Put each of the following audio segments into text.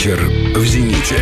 Вечер в «Зените».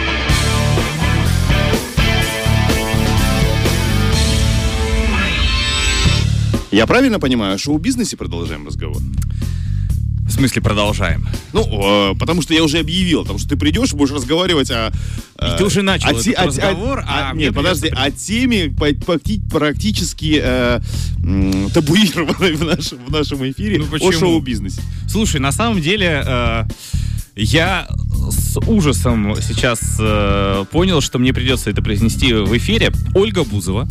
Я правильно понимаю, о шоу-бизнесе продолжаем разговор? В смысле продолжаем? Ну, потому что я уже объявил, потому что ты придешь и будешь разговаривать о... И ты уже начал этот разговор, Нет, подожди, о теме практически табуированной в нашем эфире, о шоу-бизнесе. Слушай, на самом деле... Я с ужасом сейчас понял, что мне придется это произнести в эфире. Ольга Бузова.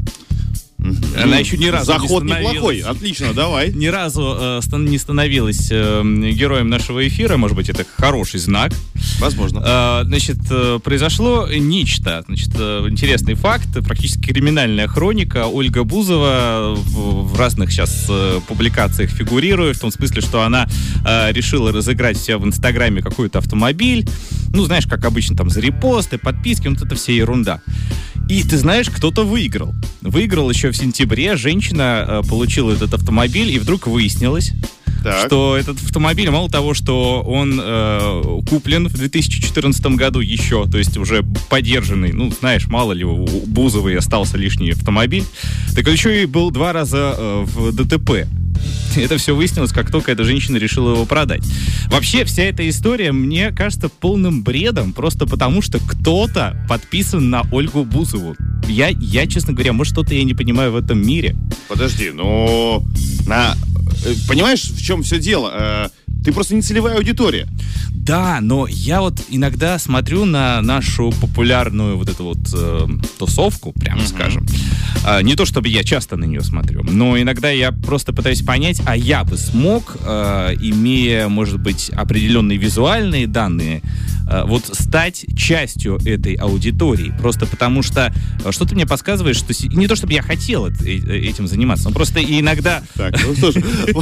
Она еще ни разу заход неплохой, отлично, давай. Ни разу не становилась героем нашего эфира. Может быть, это хороший знак. Возможно. Значит, произошло нечто. Значит, интересный факт, практически криминальная хроника. Ольга Бузова в разных сейчас публикациях фигурирует, в том смысле, что она решила разыграть себя в Инстаграме какой-то автомобиль. Ну, знаешь, как обычно, там, за репосты, подписки, вот это вся ерунда. И ты знаешь, кто-то выиграл. Выиграл еще в сентябре. Женщина получила этот автомобиль, и вдруг выяснилось, что этот автомобиль, мало того, что он куплен в 2014 году еще, то есть уже подержанный, ну, знаешь, мало ли у Бузовой остался лишний автомобиль, так еще и был 2 раза в ДТП. Это все выяснилось, как только эта женщина решила его продать. Вообще, вся эта история мне кажется полным бредом, просто потому что кто-то подписан на Ольгу Бузову. Я, честно говоря, может, что-то я не понимаю в этом мире. Подожди, но... Понимаешь, в чем все дело? Ты просто не целевая аудитория. Да, но я вот иногда смотрю на нашу популярную вот эту вот тусовку, прямо скажем. Не то, чтобы я часто на нее смотрю, но иногда я просто пытаюсь понять, а я бы смог, имея, может быть, определенные визуальные данные, вот стать частью этой аудитории. Просто потому что что-то мне подсказывает, что... Не то, чтобы я хотел этим заниматься, но просто иногда... Так, ну что ж,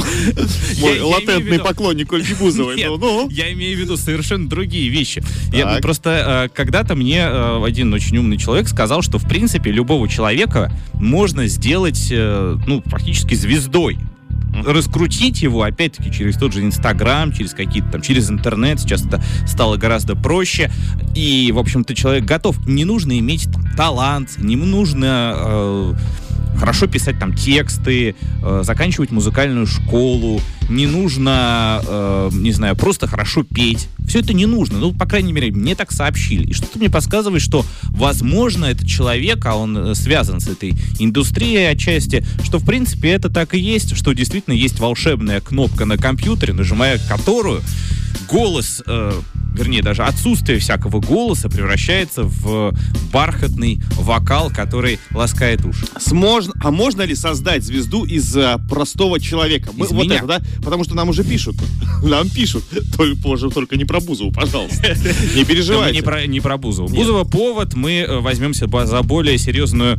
мой латентный поклонник Ольги Бузовой. Я имею в виду совершенно другие вещи. Просто когда-то мне один очень умный человек сказал, что, в принципе, любого человека можно сделать, ну, практически звездой. Раскрутить его, опять-таки, через тот же Инстаграм, через какие-то там, через интернет. Сейчас это стало гораздо проще. И, в общем-то, человек готов. Не нужно иметь талант, не нужно хорошо писать там тексты, заканчивать музыкальную школу, не нужно, не знаю, просто хорошо петь. Все это не нужно. Ну, по крайней мере, мне так сообщили. И что-то мне подсказывает, что, возможно, этот человек, а он связан с этой индустрией отчасти, что, в принципе, это так и есть, что действительно есть волшебная кнопка на компьютере, нажимая которую голос... вернее, даже отсутствие всякого голоса превращается в бархатный вокал, который ласкает уши. А можно ли создать звезду из простого человека? Из меня? Это, да? Потому что нам уже пишут. Нам пишут. Только не про Бузову, пожалуйста. Не переживайте. Не про Бузову. Бузова повод, мы возьмемся за более серьезную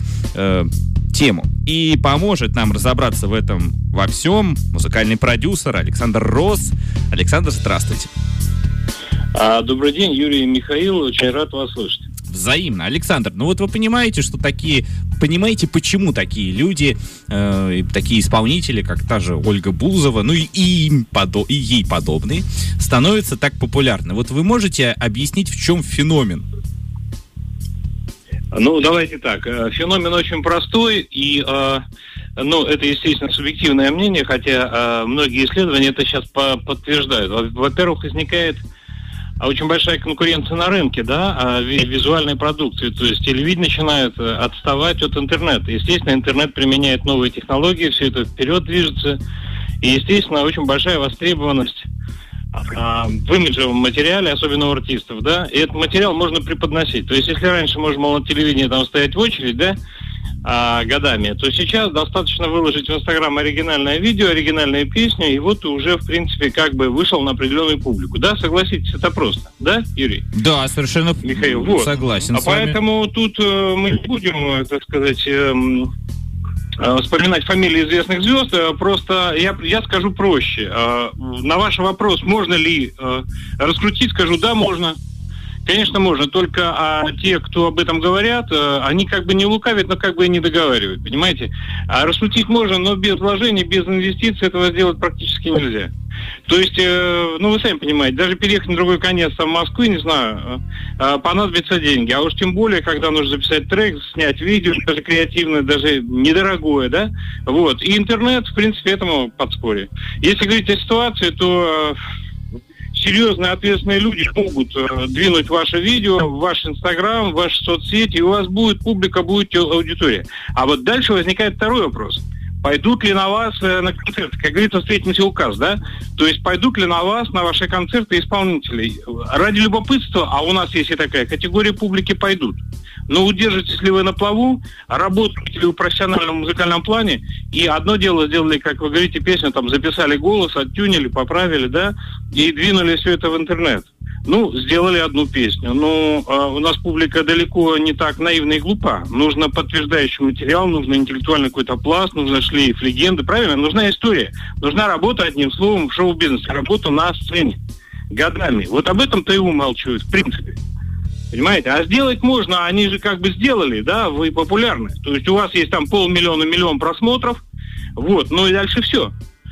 тему. И поможет нам разобраться в этом во всем музыкальный продюсер Александр Росс. Александр, здравствуйте. Добрый день, Юрий и Михаил, очень рад вас слышать. Взаимно. Александр, ну вот вы понимаете, понимаете, почему такие люди, такие исполнители, как та же Ольга Бузова, ну и ей подобные, становятся так популярны. Вот вы можете объяснить, в чем феномен? Ну, давайте так. Феномен очень простой, и, это, естественно, субъективное мнение, хотя многие исследования это сейчас подтверждают. Во-первых, возникает очень большая конкуренция на рынке, да, визуальной продукции, то есть телевидение начинает отставать от интернета. Естественно, интернет применяет новые технологии, все это вперед движется, и, естественно, очень большая востребованность в имиджевом материале, особенно у артистов, да, и этот материал можно преподносить. То есть, если раньше можно было на телевидении там стоять в очередь, да, годами, то сейчас достаточно выложить в Инстаграм оригинальное видео, оригинальную песню, и вот ты уже, в принципе, как бы вышел на определенную публику. Да, согласитесь, это просто. Да, Юрий? Да, совершенно Михаил, вот. Согласен с вами. Поэтому тут мы не будем, так сказать, вспоминать фамилии известных звезд, просто я скажу проще. На ваш вопрос, можно ли раскрутить, скажу, да, можно. Конечно, можно, только те, кто об этом говорят, они как бы не лукавят, но как бы и не договаривают, понимаете? А раскрутить можно, но без вложений, без инвестиций этого сделать практически нельзя. То есть, вы сами понимаете, даже переехать на другой конец Москвы, не знаю, понадобятся деньги. А уж тем более, когда нужно записать трек, снять видео, даже креативное, даже недорогое, да? Вот. И интернет, в принципе, этому подспорье. Если говорить о ситуации, то серьезные, ответственные люди могут двинуть ваше видео в ваш Инстаграм, в ваши соцсети, и у вас будет публика, будет аудитория. А вот дальше возникает второй вопрос. Пойдут ли на вас на концерты? Как говорится, встретимся указ, да? То есть пойдут ли на вас, на ваши концерты исполнителей? Ради любопытства, а у нас есть и такая категория публики, пойдут. Но удержитесь ли вы на плаву, работаете ли вы в профессиональном музыкальном плане, и одно дело сделали, как вы говорите, песню, там записали голос, оттюнили, поправили, да, и двинули все это в интернет. Сделали одну песню. Но у нас публика далеко не так наивна и глупа. Нужно подтверждающий материал, нужно интеллектуальный какой-то пласт, нужно шлейф легенды, правильно? Нужна история. Нужна работа, одним словом, в шоу-бизнесе. Работа на сцене. Годами. Вот об этом-то и умалчивают, в принципе. Понимаете? А сделать можно, они же как бы сделали, да, вы популярны. То есть у вас есть там 500 000 миллион просмотров, вот, и дальше все.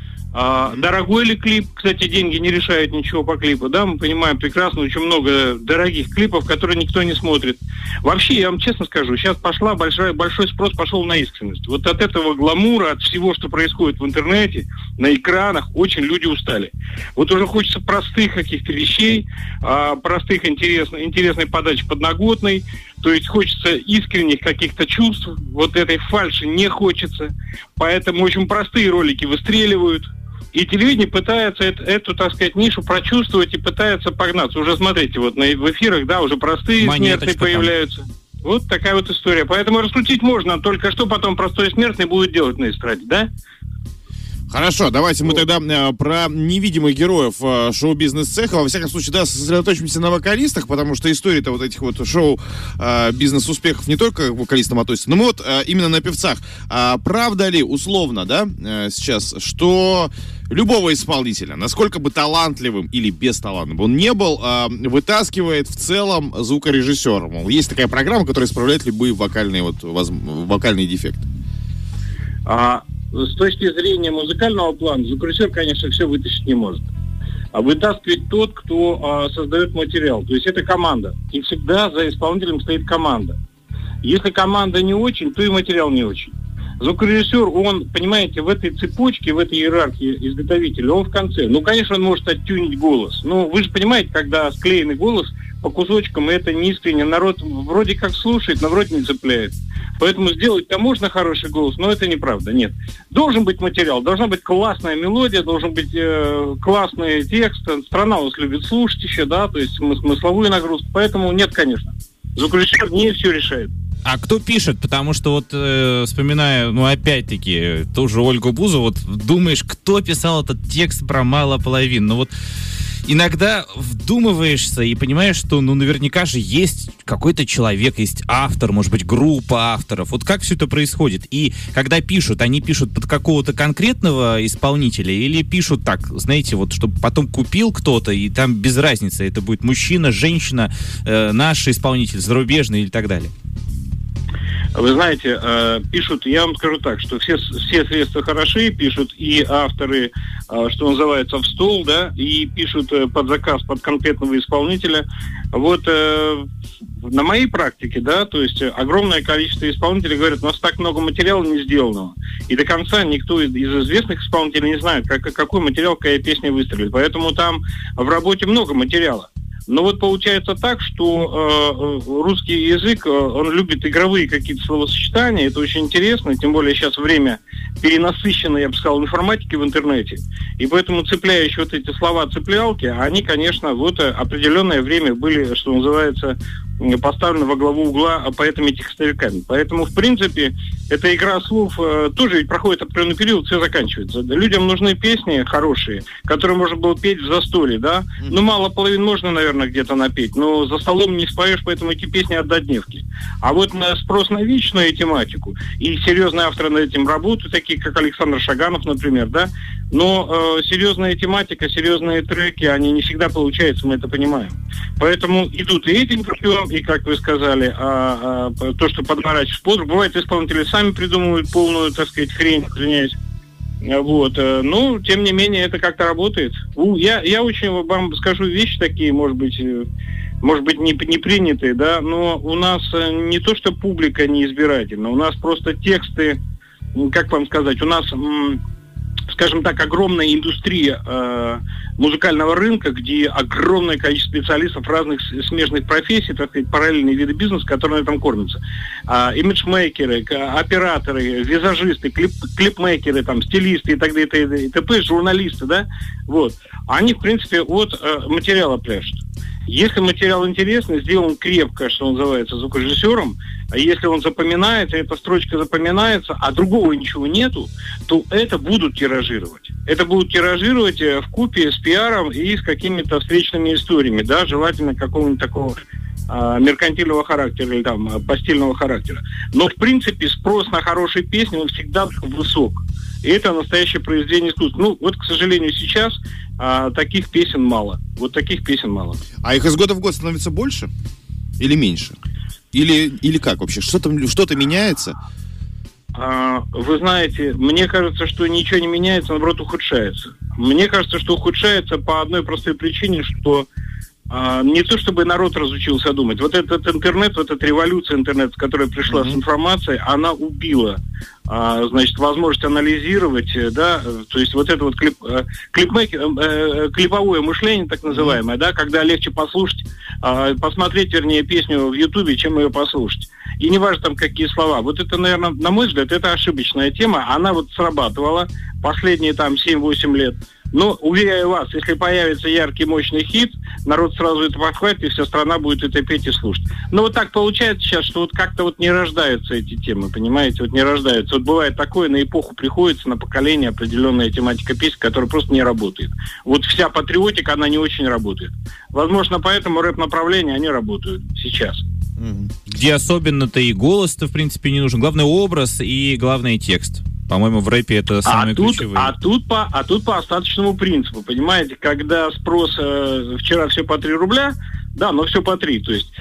Дорогой ли клип? Кстати, деньги не решают ничего по клипу, да, мы понимаем прекрасно, очень много дорогих клипов, которые никто не смотрит. Вообще, я вам честно скажу, сейчас большой спрос пошел на искренность. Вот от этого гламура, от всего, что происходит в интернете, на экранах, очень люди устали. Вот уже хочется простых каких-то вещей, простых, интересной подачи подноготной, то есть хочется искренних каких-то чувств, вот этой фальши не хочется, поэтому очень простые ролики выстреливают. И телевидение пытается эту, так сказать, нишу прочувствовать и пытается погнаться. Уже смотрите, вот в эфирах, да, уже простые смертные появляются. Вот такая вот история. Поэтому раскрутить можно, только что потом простой смертный будет делать на эстраде, да? Хорошо, давайте мы тогда про невидимых героев шоу-бизнес-цеха, во всяком случае, да, сосредоточимся на вокалистах, потому что история-то вот этих вот шоу-бизнес-успехов не только к вокалистам относится, но вот именно на певцах. Правда ли, условно, да, сейчас, что любого исполнителя, насколько бы талантливым или бесталантливым он не был, вытаскивает в целом звукорежиссер? Мол, есть такая программа, которая исправляет любые вокальные дефекты. С точки зрения музыкального плана, звукорежиссер, конечно, все вытащить не может. А вытаскивает тот, кто создает материал. То есть это команда. И всегда за исполнителем стоит команда. Если команда не очень, то и материал не очень. Звукорежиссер, он, понимаете, в этой цепочке, в этой иерархии изготовителя, он в конце. Конечно, он может оттюнить голос. Но вы же понимаете, когда склеенный голос по кусочкам, это не искренне. Народ вроде как слушает, но вроде не цепляет. Поэтому сделать-то можно хороший голос, но это неправда, нет. Должен быть материал, должна быть классная мелодия, должен быть классный текст. Страна вас любит слушать еще, да, то есть смысловую нагрузку. Поэтому нет, конечно. Звукорежиссер не все решает. А кто пишет? Потому что вот, вспоминая, опять-таки, ту же Ольгу Бузову, вот думаешь, кто писал этот текст про мало половин? Вот иногда вдумываешься и понимаешь, что, наверняка же есть какой-то человек, есть автор, может быть, группа авторов. Вот как все это происходит? И когда пишут, они пишут под какого-то конкретного исполнителя или пишут так, знаете, вот, чтобы потом купил кто-то, и там без разницы, это будет мужчина, женщина, наш исполнитель, зарубежный или так далее? Вы знаете, пишут, я вам скажу так, что все средства хороши, пишут и авторы, что называется, в стол, да, и пишут под заказ, под конкретного исполнителя. Вот на моей практике, да, то есть огромное количество исполнителей говорят, у нас так много материала не сделанного. И до конца никто из известных исполнителей не знает, какой материал, какая песня выстрелит. Поэтому там в работе много материала. Но вот получается так, что русский язык, он любит игровые какие-то словосочетания, это очень интересно, тем более сейчас время перенасыщено, я бы сказал, информатики в интернете. И поэтому цепляющие вот эти слова-цеплялки, они, конечно, вот определенное время были, что называется, поставлены во главу угла поэтами-текстовиками. Поэтому, в принципе, эта игра слов тоже ведь проходит определенный период, все заканчивается. Людям нужны песни хорошие, которые можно было петь в застолье, да? Мало половин можно, наверное, где-то напеть, но за столом не споешь, поэтому эти песни однодневки. А вот на спрос на вечную тематику, и серьезные авторы над этим работают, такие как Александр Шаганов, например, да? Но серьезная тематика, серьезные треки, они не всегда получаются, мы это понимаем. Поэтому идут и этим путем, и, как вы сказали, то, что подворачиваешь под руку. Бывает, исполнители сами придумывают полную, так сказать, хрень, извиняюсь. Вот, ну, тем не менее, это как-то работает. Я очень вам скажу вещи такие, может быть, не принятые, да, но у нас не то, что публика неизбирательна, у нас просто тексты, как вам сказать, у нас, скажем так, огромная индустрия музыкального рынка, где огромное количество специалистов разных смежных профессий, так сказать, параллельные виды бизнеса, которые на этом кормятся. Имиджмейкеры, операторы, визажисты, клипмейкеры, там, стилисты и так далее, и т.п., журналисты, да, вот. Они, в принципе, от материала пляшут. Если материал интересный, сделан крепко, что называется, звукорежиссером, а если он запоминается, эта строчка запоминается, а другого ничего нету, то это будут тиражировать. Это будут тиражировать вкупе с пиаром и с какими-то встречными историями, да, желательно какого-нибудь такого меркантильного характера или там постельного характера. Но, в принципе, спрос на хорошие песни, он всегда высок. И это настоящее произведение искусства. Ну, вот, к сожалению, сейчас таких песен мало. Вот таких песен мало. А их из года в год становится больше? Или меньше? Или как вообще? Что-то меняется? Вы знаете, мне кажется, что ничего не меняется, наоборот, ухудшается. Мне кажется, что ухудшается по одной простой причине, что не то чтобы народ разучился думать. Вот этот интернет, вот эта революция интернета, которая пришла с информацией, она убила, значит, возможность анализировать, да, то есть вот это вот клиповое мышление, так называемое, да, когда легче послушать, посмотреть, вернее, песню в Ютубе, чем ее послушать. И не важно там какие слова. Вот это, наверное, на мой взгляд, это ошибочная тема. Она вот срабатывала последние там 7-8 лет. Но, уверяю вас, если появится яркий, мощный хит, народ сразу это подхватит, и вся страна будет это петь и слушать. Но вот так получается сейчас, что вот как-то вот не рождаются эти темы, понимаете? Вот не рождаются. Вот бывает такое, на эпоху приходится, на поколение определенная тематика песен, которая просто не работает. Вот вся патриотика, она не очень работает. Возможно, поэтому рэп-направления, они работают сейчас. Где особенно-то и голос-то, в принципе, не нужен. Главное образ и главное текст. По-моему, в рэпе это самые ключевые. А тут по остаточному принципу, понимаете, когда спрос вчера все по 3 рубля, да, но все по 3. То есть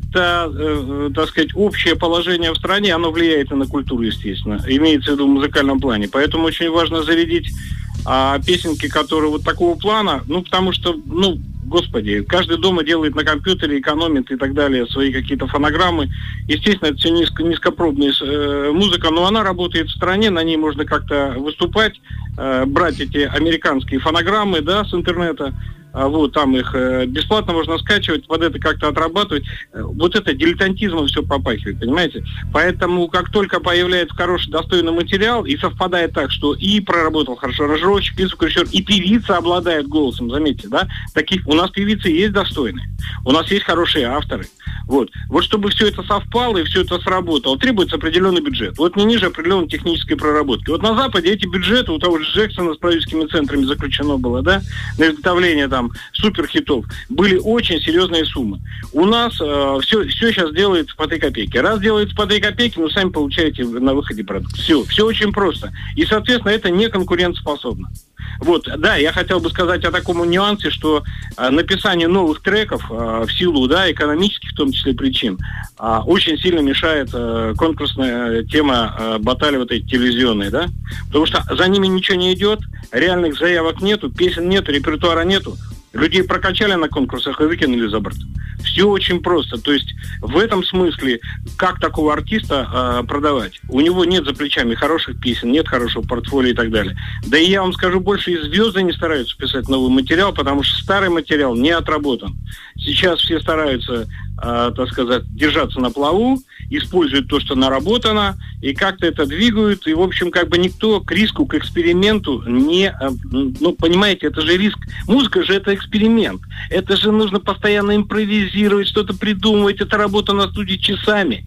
это, так сказать, общее положение в стране, оно влияет и на культуру, естественно, имеется в виду в музыкальном плане. Поэтому очень важно зарядить песенки, которые вот такого плана, ну, потому что, ну, господи, каждый дома делает на компьютере, экономит и так далее свои какие-то фонограммы. Естественно, это все низкопробная музыка, но она работает в стране, на ней можно как-то выступать, брать эти американские фонограммы, да, с интернета. Вот, там их бесплатно можно скачивать, под это как-то отрабатывать. Вот это дилетантизмом все попахивает, понимаете? Поэтому, как только появляется хороший, достойный материал, и совпадает так, что и проработал хорошо аранжировщик, и звукорежиссер, и певица обладает голосом, заметьте, да? Таких у нас певицы есть достойные, у нас есть хорошие авторы. Вот чтобы все это совпало и все это сработало, требуется определенный бюджет. Вот не ниже определенной технической проработки. Вот на Западе эти бюджеты, у того же Джексона с продюсерскими центрами заключено было, да, на изготовление там суперхитов, были очень серьезные суммы. У нас все сейчас делается по 3 копейки. Раз делается по 3 копейки, вы сами получаете на выходе продукт. Все очень просто. И, соответственно, это не конкурентоспособно. Вот, да, я хотел бы сказать о таком нюансе, что написание новых треков в силу, да, экономических в том числе причин, очень сильно мешает конкурсная тема баталий вот эти телевизионные, да, потому что за ними ничего не идет, реальных заявок нету, песен нету, репертуара нету. Людей прокачали на конкурсах и выкинули за борт. Все очень просто. То есть в этом смысле, как такого артиста продавать? У него нет за плечами хороших песен, нет хорошего портфолио и так далее. Да и я вам скажу больше, и звезды не стараются писать новый материал, потому что старый материал не отработан. Сейчас все стараются, так сказать, держаться на плаву, используют то, что наработано, и как-то это двигают, и, в общем, как бы никто к риску, к эксперименту не... Ну, понимаете, это же риск. Музыка же это эксперимент. Это же нужно постоянно импровизировать, что-то придумывать. Это работа на студии часами,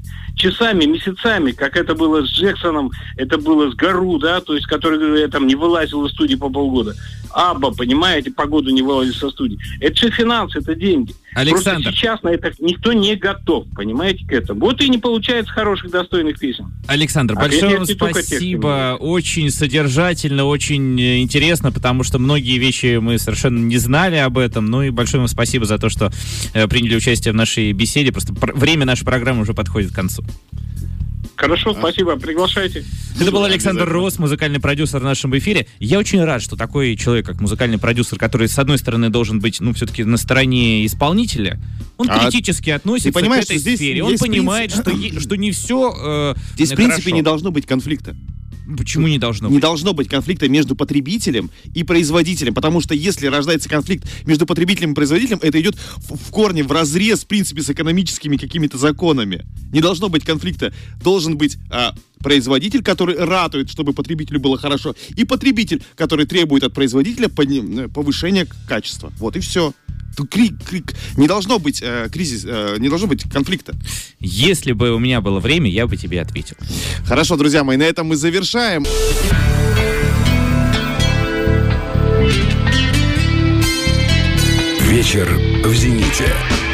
месяцами, как это было с Джексоном, это было с Гару, да, то есть, который там не вылазил из студии по полгода. Абба, понимаете, по году не вылазил со студии. Это же финансы, это деньги. Александр. Просто сейчас на это никто не готов, понимаете, к этому. Вот и не получается хороших, достойных песен. Александр, большое вам спасибо. Очень содержательно, очень интересно, потому что многие вещи мы совершенно не знали об этом. Ну и большое вам спасибо за то, что приняли участие в нашей беседе. Просто время нашей программы уже подходит к концу. Хорошо, спасибо, приглашайте. Это был Александр Рос, музыкальный продюсер в нашем эфире. Я очень рад, что такой человек, как музыкальный продюсер, который, с одной стороны, должен быть, все-таки на стороне исполнителя, он критически относится к этой сфере. Он понимает, что не все здесь, в принципе, не должно быть конфликта. Почему не должно быть? Не должно быть конфликта между потребителем и производителем, потому что если рождается конфликт между потребителем и производителем, это идет в корне, в разрез, в принципе, с экономическими какими-то законами. Не должно быть конфликта. Должен быть производитель, который ратует, чтобы потребителю было хорошо, и потребитель, который требует от производителя повышения качества. Вот и все. Тут не должно быть кризис, не должно быть конфликта. Если бы у меня было время, я бы тебе ответил. Хорошо, друзья мои, на этом мы завершаем. Вечер в «Зените».